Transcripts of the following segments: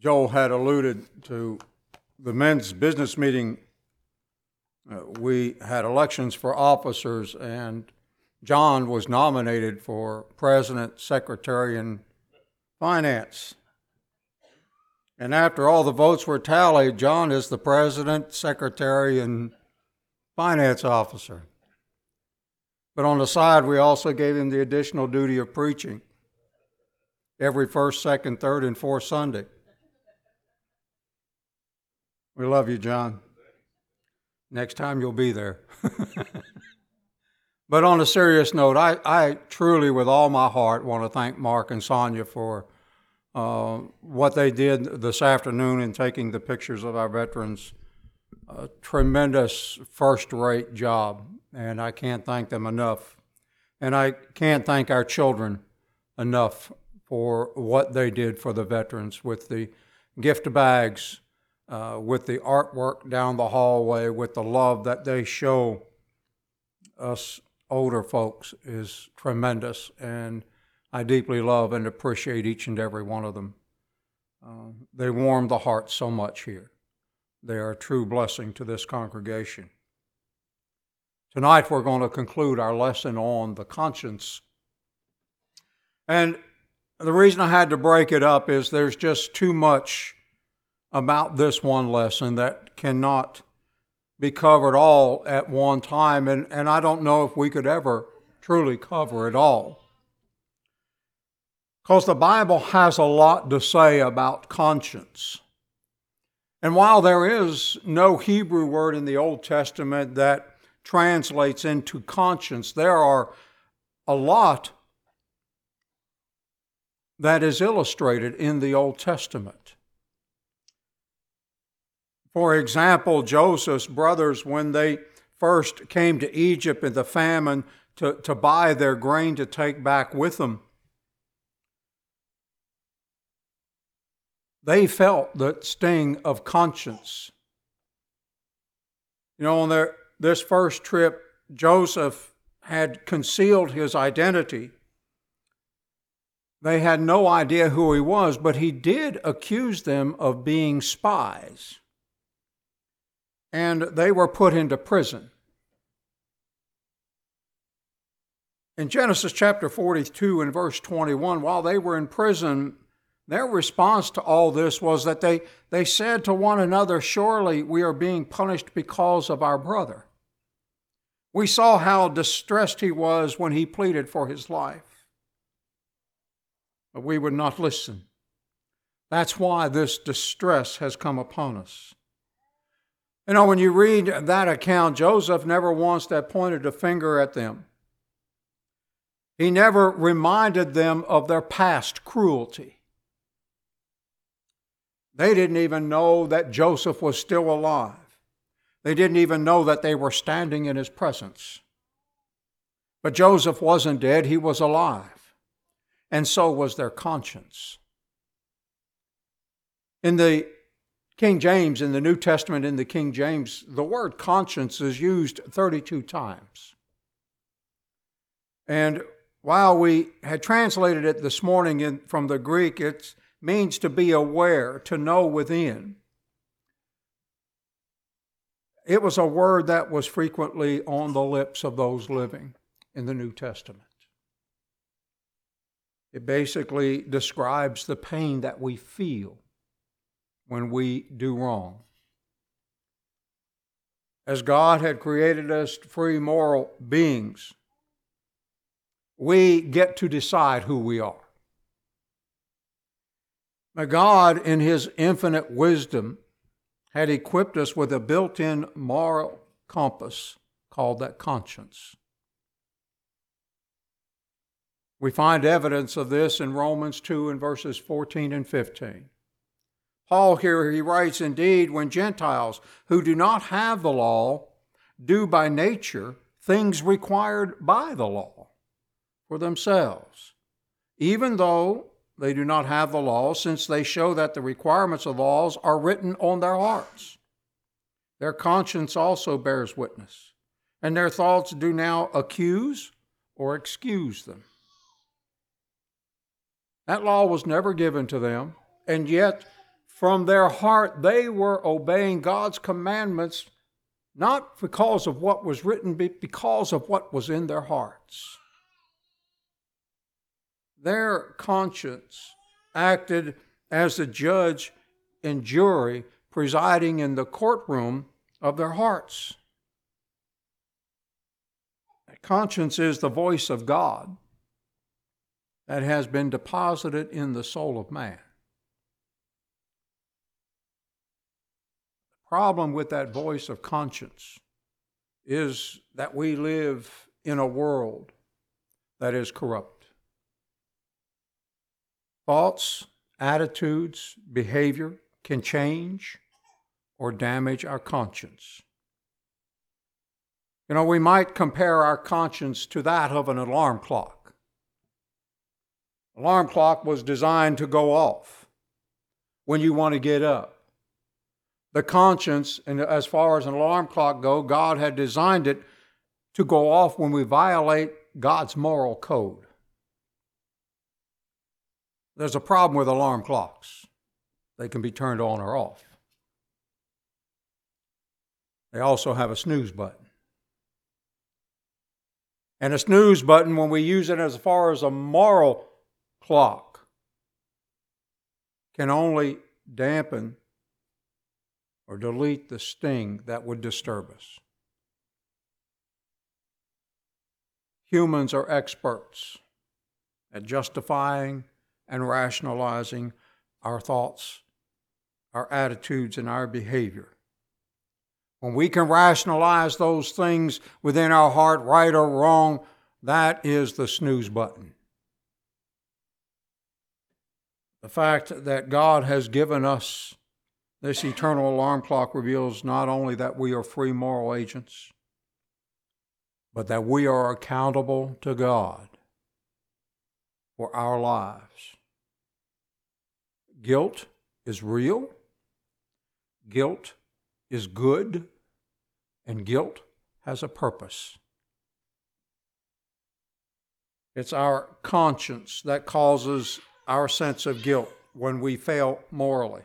Joel had alluded to the men's business meeting. We had elections for officers, and John was nominated for president, secretary, and finance. And after all the votes were tallied, John is the president, secretary, and finance officer. But on the side, we also gave him the additional duty of preaching every first, second, third, and fourth Sunday. We love you, John. Next time you'll be there. But on a serious note, I truly, with all my heart, want to thank Mark and Sonia for what they did this afternoon in taking the pictures of our veterans. A tremendous, first-rate job, and I can't thank them enough. And I can't thank our children enough for what they did for the veterans with the gift bags, with the artwork down the hallway, with the love that they show us older folks is tremendous, and I deeply love and appreciate each and every one of them. They warm the heart so much here. They are a true blessing to this congregation. Tonight we're going to conclude our lesson on the conscience. And the reason I had to break it up is there's just too much about this one lesson that cannot be covered all at one time, and I don't know if we could ever truly cover it all. Because the Bible has a lot to say about conscience. And while there is no Hebrew word in the Old Testament that translates into conscience, there are a lot that is illustrated in the Old Testament. For example, Joseph's brothers, when they first came to Egypt in the famine to buy their grain to take back with them, they felt the sting of conscience. You know, on this first trip, Joseph had concealed his identity. They had no idea who he was, but he did accuse them of being spies. And they were put into prison. In Genesis chapter 42 and verse 21, while they were in prison, their response to all this was that they said to one another, "Surely we are being punished because of our brother. We saw how distressed he was when he pleaded for his life. But we would not listen. That's why this distress has come upon us." You know, when you read that account, Joseph never once pointed a finger at them. He never reminded them of their past cruelty. They didn't even know that Joseph was still alive. They didn't even know that they were standing in his presence. But Joseph wasn't dead, he was alive. And so was their conscience. In the King James, in the New Testament, in the King James, the word conscience is used 32 times. And while we had translated it this morning from the Greek, it means to be aware, to know within. It was a word that was frequently on the lips of those living in the New Testament. It basically describes the pain that we feel when we do wrong. As God had created us free moral beings, we get to decide who we are. Now, God, in His infinite wisdom, had equipped us with a built-in moral compass called that conscience. We find evidence of this in Romans 2 and verses 14 and 15. Paul here, he writes, "Indeed, when Gentiles who do not have the law do by nature things required by the law for themselves, even though they do not have the law, since they show that the requirements of laws are written on their hearts, their conscience also bears witness, and their thoughts do now accuse or excuse them." That law was never given to them, and yet from their heart, they were obeying God's commandments, not because of what was written, but because of what was in their hearts. Their conscience acted as the judge and jury presiding in the courtroom of their hearts. Conscience is the voice of God that has been deposited in the soul of man. The problem with that voice of conscience is that we live in a world that is corrupt. Thoughts, attitudes, behavior can change or damage our conscience. You know, we might compare our conscience to that of an alarm clock. Alarm clock was designed to go off when you want to get up. The conscience, and as far as an alarm clock goes, God had designed it to go off when we violate God's moral code. There's a problem with alarm clocks. They can be turned on or off. They also have a snooze button. And a snooze button, when we use it as far as a moral clock, can only dampen or delete the sting that would disturb us. Humans are experts at justifying and rationalizing our thoughts, our attitudes, and our behavior. When we can rationalize those things within our heart, right or wrong, that is the snooze button. The fact that God has given us this eternal alarm clock reveals not only that we are free moral agents, but that we are accountable to God for our lives. Guilt is real. Guilt is good. And guilt has a purpose. It's our conscience that causes our sense of guilt when we fail morally.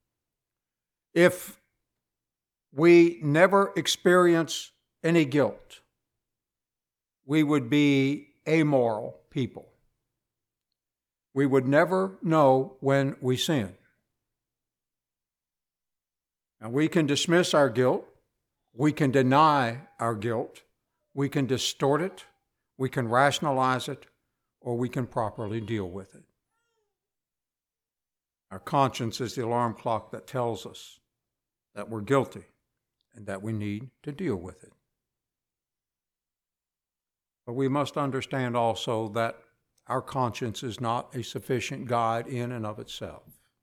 If we never experience any guilt, we would be amoral people. We would never know when we sin. And we can dismiss our guilt. We can deny our guilt. We can distort it. We can rationalize it, or we can properly deal with it. Our conscience is the alarm clock that tells us that we're guilty and that we need to deal with it. But we must understand also that our conscience is not a sufficient guide in and of itself.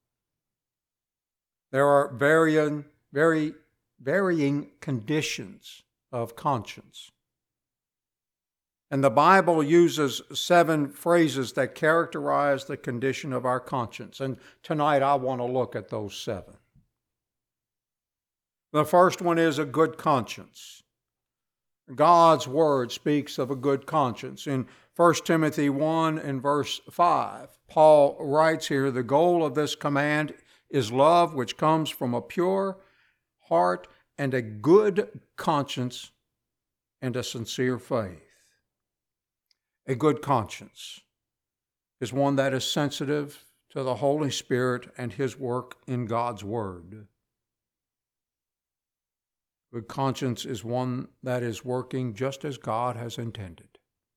There are varying conditions of conscience. And the Bible uses 7 phrases that characterize the condition of our conscience. And tonight I want to look at those 7. The first one is a good conscience. God's Word speaks of a good conscience. In 1 Timothy 1 and verse 5, Paul writes here, the goal of this command is love, which comes from a pure heart and a good conscience and a sincere faith. A good conscience is one that is sensitive to the Holy Spirit and His work in God's Word. Good conscience is one that is working just as God has intended.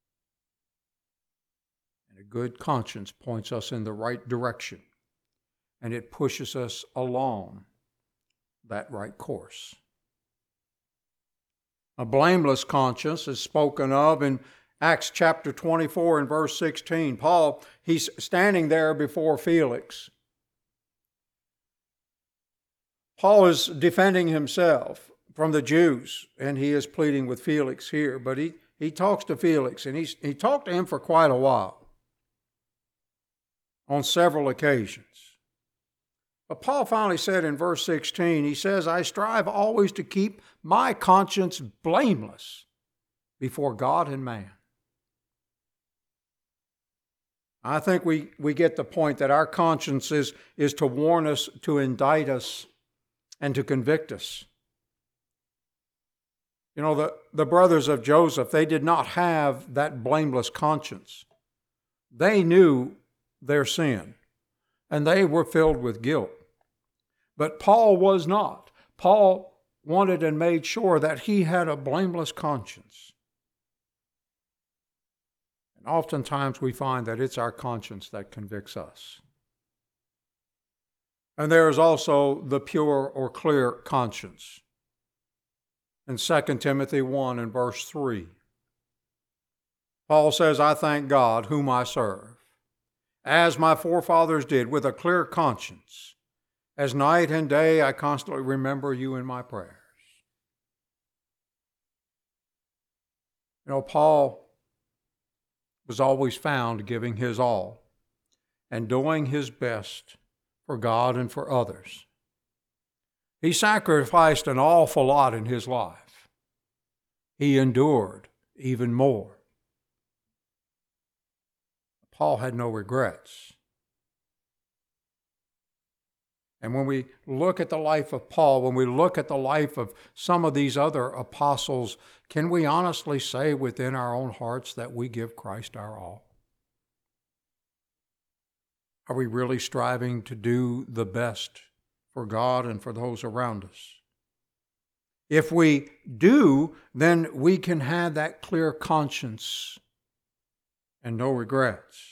And a good conscience points us in the right direction, and it pushes us along that right course. A blameless conscience is spoken of in Acts chapter 24 and verse 16. Paul, he's standing there before Felix. Paul is defending himself from the Jews, and he is pleading with Felix here. But he talks to Felix, and he talked to him for quite a while on several occasions. But Paul finally said in verse 16, he says, I strive always to keep my conscience blameless before God and man. I think we get the point that our conscience is to warn us, to indict us, and to convict us. You know, the brothers of Joseph, they did not have that blameless conscience. They knew their sin, and they were filled with guilt. But Paul was not. Paul wanted and made sure that he had a blameless conscience. And oftentimes we find that it's our conscience that convicts us. And there is also the pure or clear conscience. In 2 Timothy 1 and verse 3, Paul says, I thank God whom I serve, as my forefathers did, with a clear conscience. As night and day I constantly remember you in my prayers. You know, Paul was always found giving his all and doing his best for God and for others. He sacrificed an awful lot in his life. He endured even more. Paul had no regrets. And when we look at the life of Paul, when we look at the life of some of these other apostles, can we honestly say within our own hearts that we give Christ our all? Are we really striving to do the best for God and for those around us? If we do, then we can have that clear conscience and no regrets.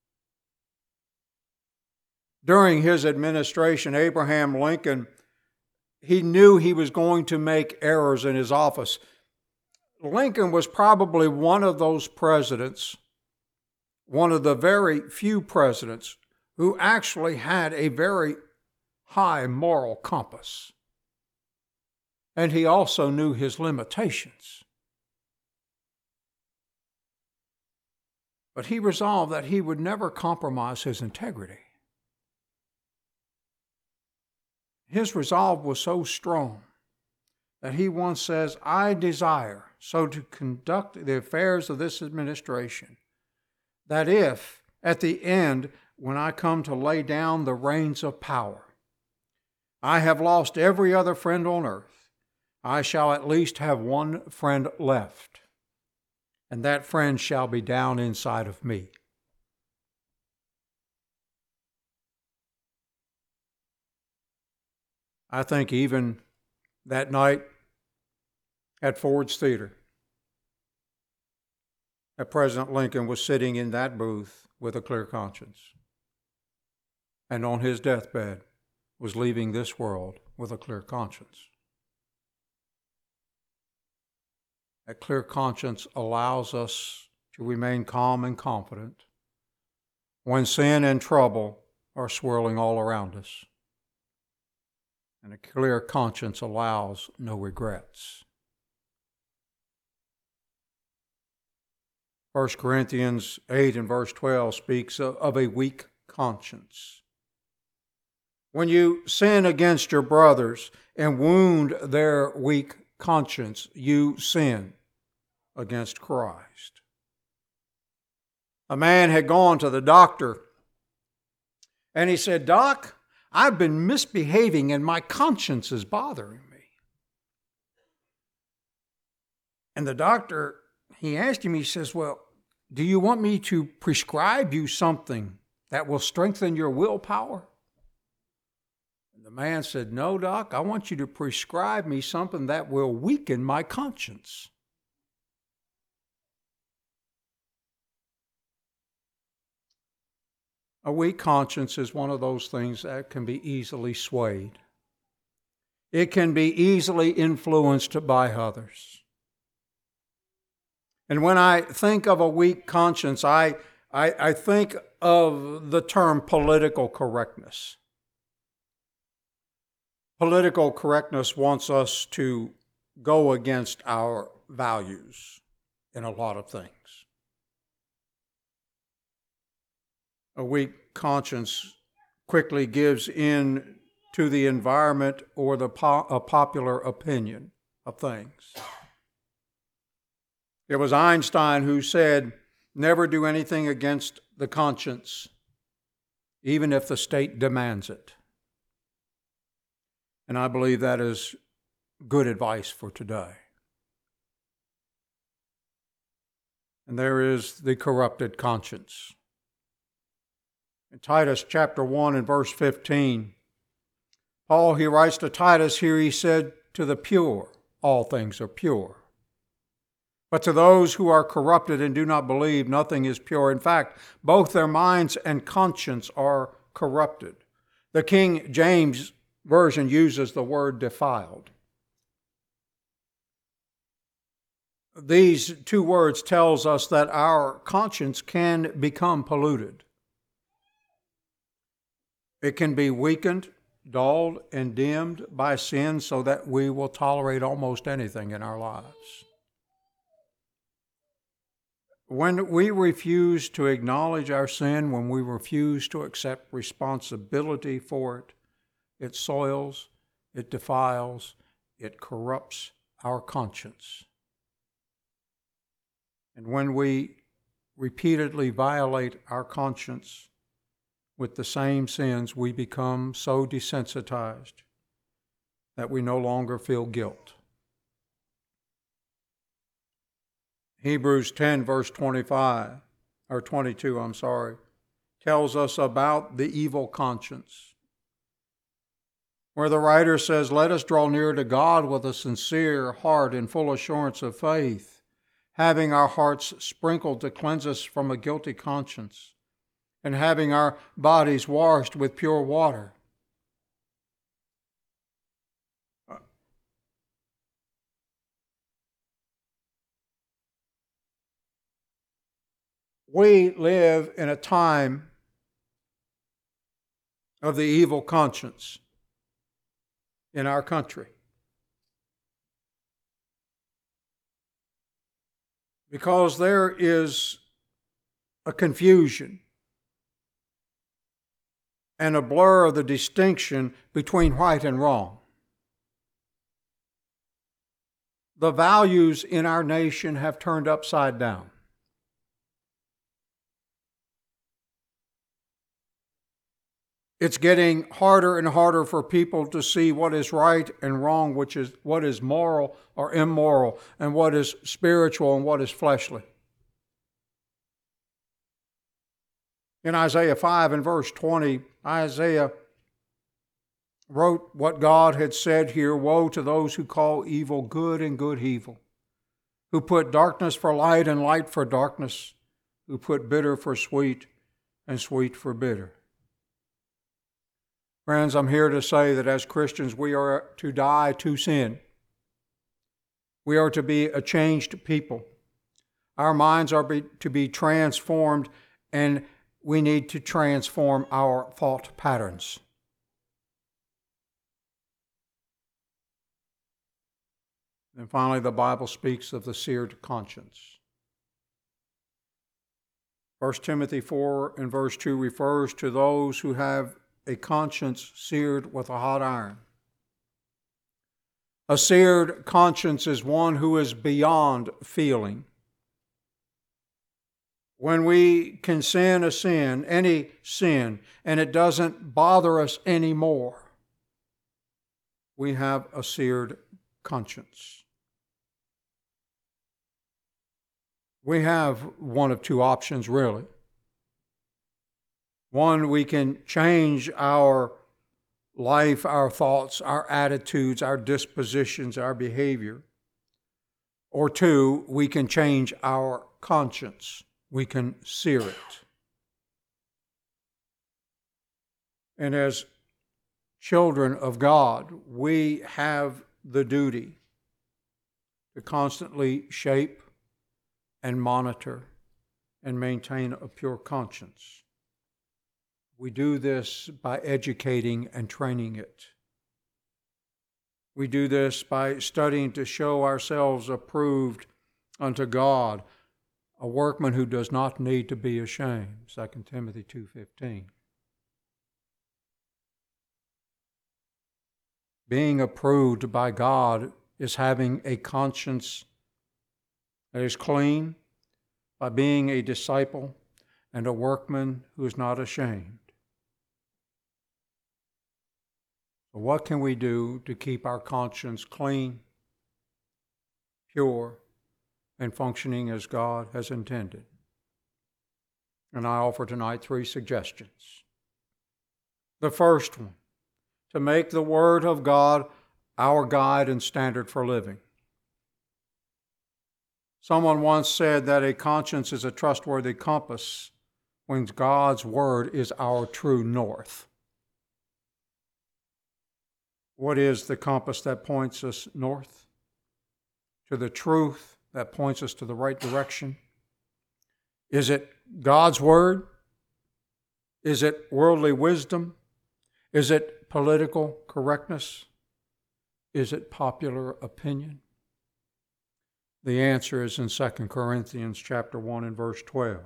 During his administration, Abraham Lincoln, he knew he was going to make errors in his office. Lincoln was probably one of those presidents, one of the very few presidents who actually had a very high moral compass. And he also knew his limitations. But he resolved that he would never compromise his integrity. His resolve was so strong that he once says, I desire so to conduct the affairs of this administration that if, at the end, when I come to lay down the reins of power, I have lost every other friend on earth, I shall at least have one friend left, and that friend shall be down inside of me. I think even that night at Ford's Theater, that President Lincoln was sitting in that booth with a clear conscience, and on his deathbed was leaving this world with a clear conscience. That clear conscience allows us to remain calm and confident when sin and trouble are swirling all around us. And a clear conscience allows no regrets. 1 Corinthians 8 and verse 12 speaks of a weak conscience. When you sin against your brothers and wound their weak conscience, you sin against Christ. A man had gone to the doctor and he said, Doc, I've been misbehaving and my conscience is bothering me. And the doctor, he asked him, he says, well, do you want me to prescribe you something that will strengthen your willpower? And the man said, no, Doc, I want you to prescribe me something that will weaken my conscience. A weak conscience is one of those things that can be easily swayed. It can be easily influenced by others. And when I think of a weak conscience, I think of the term political correctness. Political correctness wants us to go against our values in a lot of things. A weak conscience quickly gives in to the environment or a popular opinion of things. It was Einstein who said Never do anything against the conscience, even if the state demands it. And I believe that is good advice for today. And there is the corrupted conscience. In Titus chapter 1 and verse 15, Paul, he writes to Titus here, he said, to the pure, all things are pure. But to those who are corrupted and do not believe, nothing is pure. In fact, both their minds and conscience are corrupted. The King James Version uses the word defiled. These two words tells us that our conscience can become polluted. It can be weakened, dulled, and dimmed by sin so that we will tolerate almost anything in our lives. When we refuse to acknowledge our sin, when we refuse to accept responsibility for it, it soils, it defiles, it corrupts our conscience. And when we repeatedly violate our conscience with the same sins, we become so desensitized that we no longer feel guilt. Hebrews 10 verse 22, tells us about the evil conscience, where the writer says, "Let us draw near to God with a sincere heart and full assurance of faith, having our hearts sprinkled to cleanse us from a guilty conscience, and having our bodies washed with pure water." We live in a time of the evil conscience in our country, because there is a confusion and a blur of the distinction between right and wrong. The values in our nation have turned upside down. It's getting harder and harder for people to see what is right and wrong, which is what is moral or immoral, and what is spiritual and what is fleshly. In Isaiah 5 and verse 20, Isaiah wrote what God had said here: "Woe to those who call evil good and good evil, who put darkness for light and light for darkness, who put bitter for sweet and sweet for bitter." Friends, I'm here to say that as Christians, we are to die to sin. We are to be a changed people. Our minds are to be transformed, and we need to transform our thought patterns. And finally, the Bible speaks of the seared conscience. 1 Timothy 4 and verse 2 refers to those who have a conscience seared with a hot iron. A seared conscience is one who is beyond feeling. When we can sin a sin, any sin, and it doesn't bother us anymore, we have a seared conscience. We have one of two options, really. One, we can change our life, our thoughts, our attitudes, our dispositions, our behavior. Or two, we can change our conscience. We can sear it. And as children of God, we have the duty to constantly shape and monitor and maintain a pure conscience. We do this by educating and training it. We do this by studying to show ourselves approved unto God, a workman who does not need to be ashamed, 2 Timothy 2:15. Being approved by God is having a conscience that is clean, by being a disciple and a workman who is not ashamed. So what can we do to keep our conscience clean, pure, and functioning as God has intended? And I offer tonight 3 suggestions. The first one, to make the Word of God our guide and standard for living. Someone once said that a conscience is a trustworthy compass when God's Word is our true north. What is the compass that points us north? To the truth that points us to the right direction? Is it God's Word? Is it worldly wisdom? Is it political correctness? Is it popular opinion? The answer is in 2 Corinthians chapter 1 and verse 12.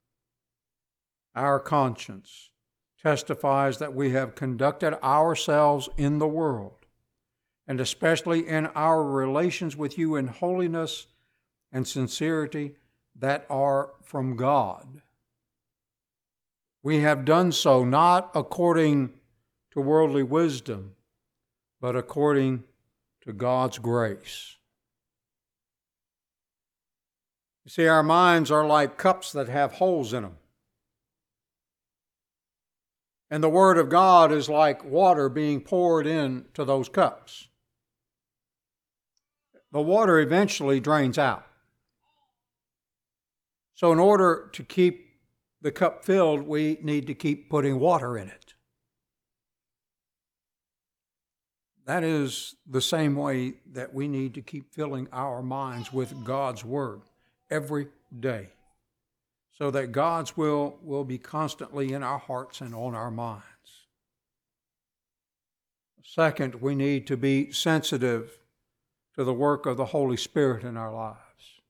Our conscience testifies that we have conducted ourselves in the world, and especially in our relations with you in holiness and sincerity that are from God. We have done so not according to worldly wisdom, but according to God's grace. You see, our minds are like cups that have holes in them. And the Word of God is like water being poured into those cups. The water eventually drains out. So in order to keep the cup filled, we need to keep putting water in it. That is the same way that we need to keep filling our minds with God's Word every day, so that God's will be constantly in our hearts and on our minds. Second, we need to be sensitive to the work of the Holy Spirit in our lives.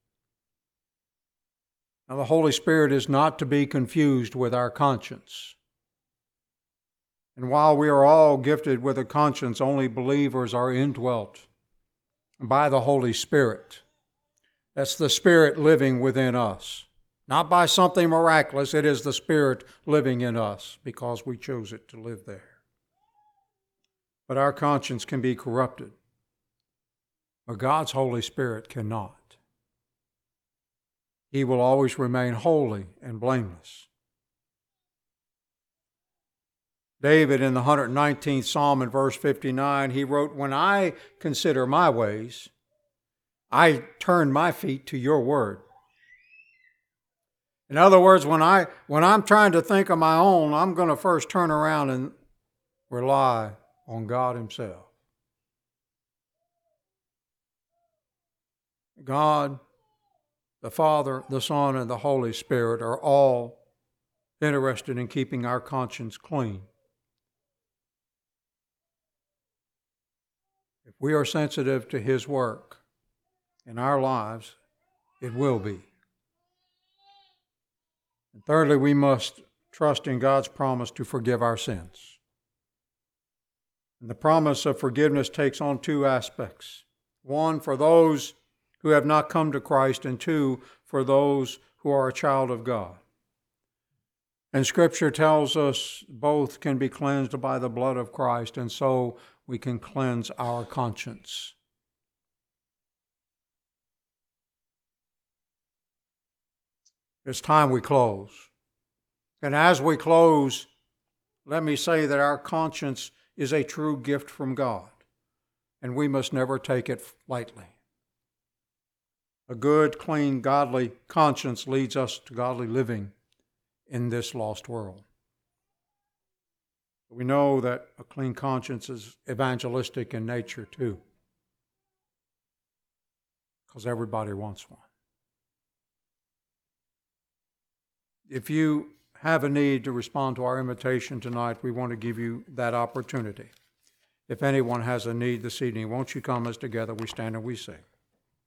Now, the Holy Spirit is not to be confused with our conscience. And while we are all gifted with a conscience, only believers are indwelt by the Holy Spirit. That's the Spirit living within us. Not by something miraculous, it is the Spirit living in us because we chose it to live there. But our conscience can be corrupted, but God's Holy Spirit cannot. He will always remain holy and blameless. David, in the 119th Psalm in verse 59, he wrote, "When I consider my ways, I turn my feet to your word." In other words, when I'm trying to think of my own, I'm going to first turn around and rely on God Himself. God, the Father, the Son, and the Holy Spirit are all interested in keeping our conscience clean. If we are sensitive to His work in our lives, it will be. And thirdly, we must trust in God's promise to forgive our sins. And the promise of forgiveness takes on 2 aspects. 1, for those who have not come to Christ, and 2, for those who are a child of God. And Scripture tells us both can be cleansed by the blood of Christ, and so we can cleanse our conscience. It's time we close. And as we close, let me say that our conscience is a true gift from God, and we must never take it lightly. A good, clean, godly conscience leads us to godly living in this lost world. We know that a clean conscience is evangelistic in nature too, because everybody wants one. If you have a need to respond to our invitation tonight, we want to give you that opportunity. If anyone has a need this evening, won't you come as together we stand and we sing.